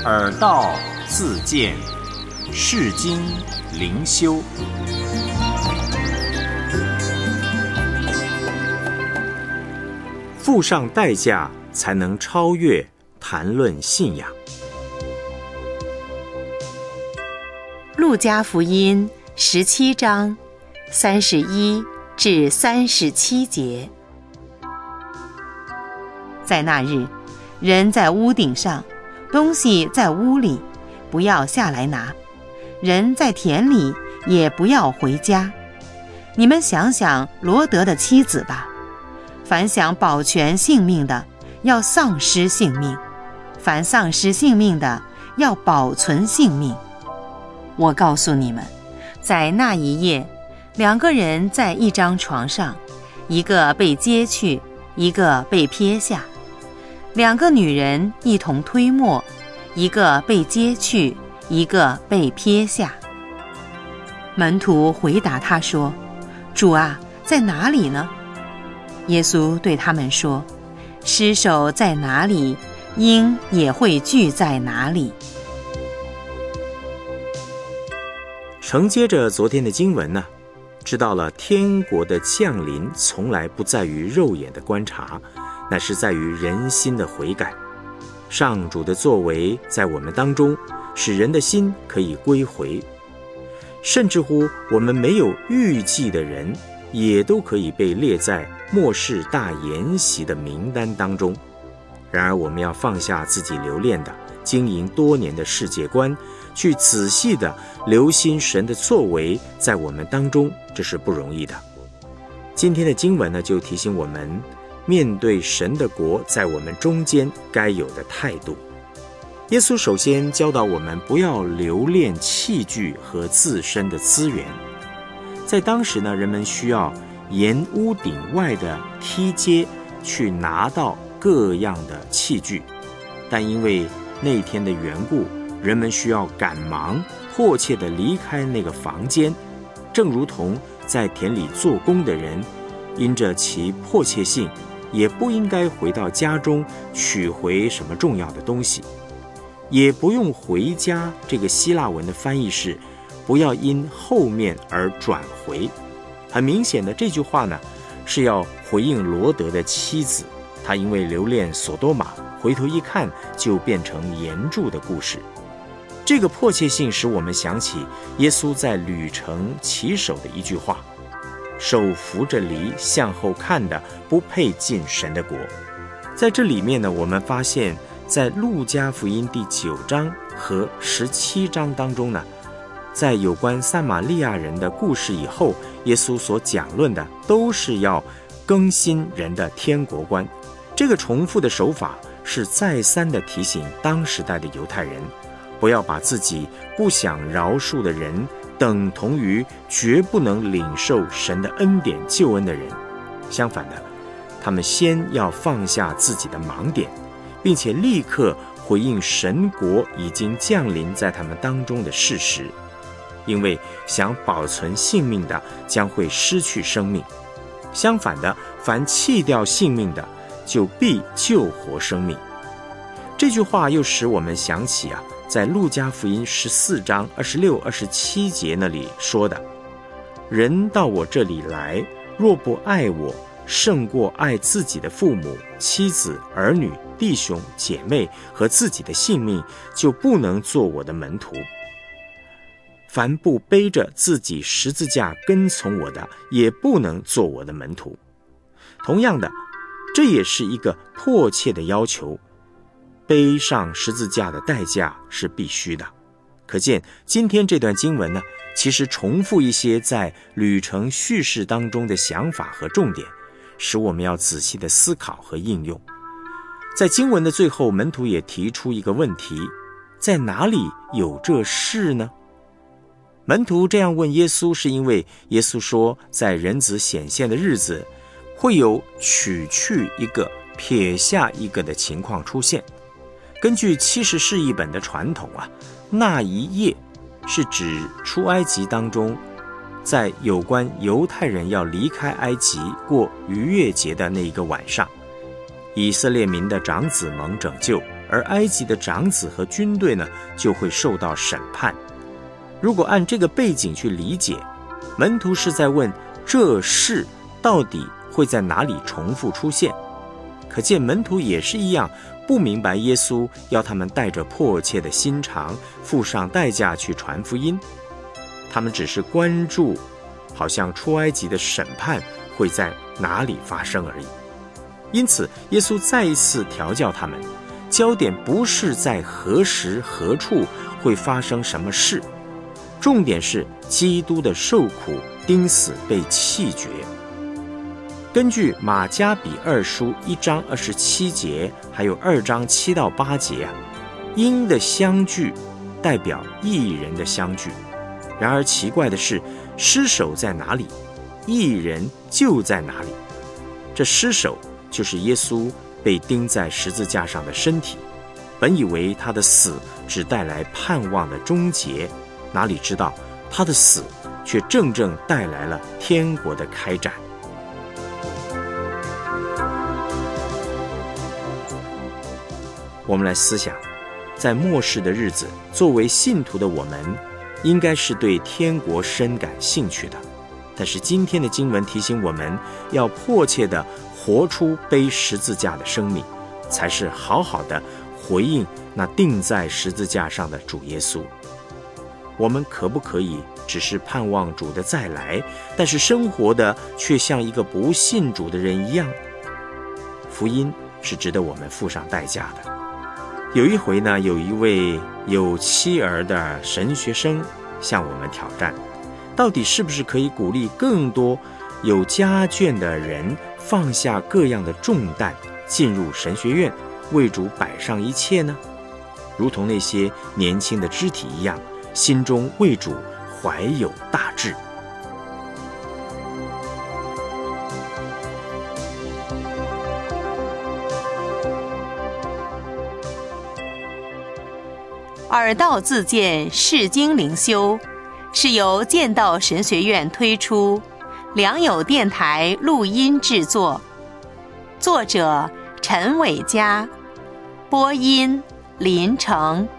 耳道自见，世经灵修。付上代价才能超越谈论信仰。 路加福音17章31至37节。在那日，人在屋顶上，东西在屋里，不要下来拿；人在田里，也不要回家。你们想想罗德的妻子吧，凡想保全性命的，要丧失性命；凡丧失性命的，要保存性命。我告诉你们，在那一夜，2个人在一张床上，一个被接去，一个被撇下；2个女人一同推磨，一个被接去，一个被撇下。门徒回答他说：主啊，在哪里呢？耶稣对他们说：尸首在哪里，鹰也会聚在哪里。 承接着昨天的经文呢，知道了天国的降临从来不在于肉眼的观察，乃是在于人心的悔改。上主的作为在我们当中，使人的心可以归回，甚至乎我们没有预计的人，也都可以被列在末世大筵席的名单当中。然而我们要放下自己留恋的经营多年的世界观，去仔细的留心神的作为在我们当中，这是不容易的。今天的经文呢，就提醒我们面对神的国在我们中间该有的态度。耶稣首先教导我们不要留恋器具和自身的资源。在当时呢，人们需要沿屋顶外的梯阶去拿到各样的器具，但因为那天的缘故，人们需要赶忙迫切地离开那个房间，正如同在田里做工的人因着其迫切性，也不应该回到家中取回什么重要的东西，也不用回家。这个希腊文的翻译是不要因后面而转回。很明显的，这句话呢是要回应罗德的妻子，他因为留恋索多玛，回头一看就变成岩柱的故事。这个迫切性使我们想起耶稣在旅程起手的一句话：手扶着犁向后看的，不配进神的国。在这里面呢，我们发现在路加福音第9章和17章当中呢，在有关撒玛利亚人的故事以后，耶稣所讲论的都是要更新人的天国观。这个重复的手法是再三的提醒当时代的犹太人，不要把自己不想饶恕的人等同于绝不能领受神的恩典救恩的人。相反的，他们先要放下自己的盲点，并且立刻回应神国已经降临在他们当中的事实。因为想保存性命的将会失去生命，相反的，凡弃掉性命的就必救活生命。这句话又使我们想起在路加福音14章26、27节那里说的：人到我这里来，若不爱我，胜过爱自己的父母、妻子、儿女、弟兄、姐妹和自己的性命，就不能做我的门徒。凡不背着自己十字架跟从我的，也不能做我的门徒。同样的，这也是一个迫切的要求，背上十字架的代价是必须的。可见今天这段经文呢，其实重复一些在旅程叙事当中的想法和重点，使我们要仔细的思考和应用。在经文的最后，门徒也提出一个问题：在哪里有这事呢？门徒这样问耶稣，是因为耶稣说，在人子显现的日子，会有取去一个撇下一个的情况出现。根据70士译本的传统那一夜是指出埃及当中，在有关犹太人要离开埃及过逾越节的那一个晚上，以色列民的长子蒙拯救， 而埃及的长子和军队呢，就会受到审判。如果按这个背景去理解，门徒是在问这事到底会在哪里重复出现。可见门徒也是一样，不明白耶稣要他们带着迫切的心肠，付上代价去传福音。他们只是关注，好像出埃及的审判会在哪里发生而已。因此，耶稣再一次调教他们，焦点不是在何时何处会发生什么事，重点是基督的受苦、钉死、被弃绝。根据马加比二书1章27节，还有2章7到8节鹰的相聚代表义人的相聚。然而奇怪的是，尸首在哪里，义人就在哪里。这尸首就是耶稣被钉在十字架上的身体。本以为他的死只带来盼望的终结，哪里知道他的死却正正带来了天国的开展。我们来思想，在末世的日子，作为信徒的我们应该是对天国深感兴趣的。但是今天的经文提醒我们，要迫切地活出背十字架的生命，才是好好的回应那钉在十字架上的主耶稣。我们可不可以只是盼望主的再来，但是生活的却像一个不信主的人一样？福音是值得我们付上代价的。有一回呢，有一位有妻儿的神学生向我们挑战，到底是不是可以鼓励更多有家眷的人放下各样的重担，进入神学院，为主摆上一切呢？如同那些年轻的肢体一样，心中为主怀有大志。 耳道自荐释经灵修是由剑道神学院推出，良友电台录音制作，作者陈伟嘉，播音林成。